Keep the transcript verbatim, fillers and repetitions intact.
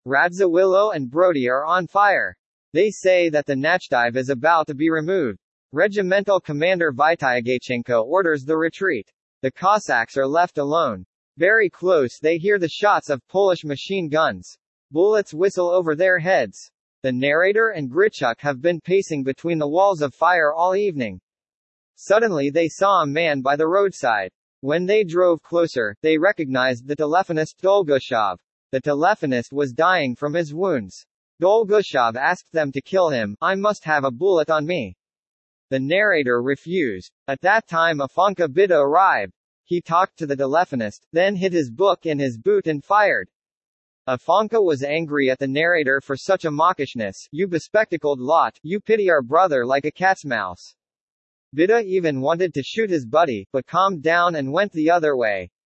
Radzivillo and Brody are on fire. They say that the Nachdive is about to be removed. Regimental Commander Vitiagachenko orders the retreat. The Cossacks are left alone. Very close they hear the shots of Polish machine guns. Bullets whistle over their heads. The narrator and Grichuk have been pacing between the walls of fire all evening. Suddenly they saw a man by the roadside. When they drove closer, they recognized the telephonist Dolgushov. The telephonist was dying from his wounds. Dolgushov asked them to kill him. I must have a bullet on me. The narrator refused. At that time Afonka Bida arrived. He talked to the telephonist, then hid his book in his boot and fired. Afonka was angry at the narrator for such a mawkishness. You bespectacled lot, you pity our brother like a cat's mouse. Bida even wanted to shoot his buddy, but calmed down and went the other way.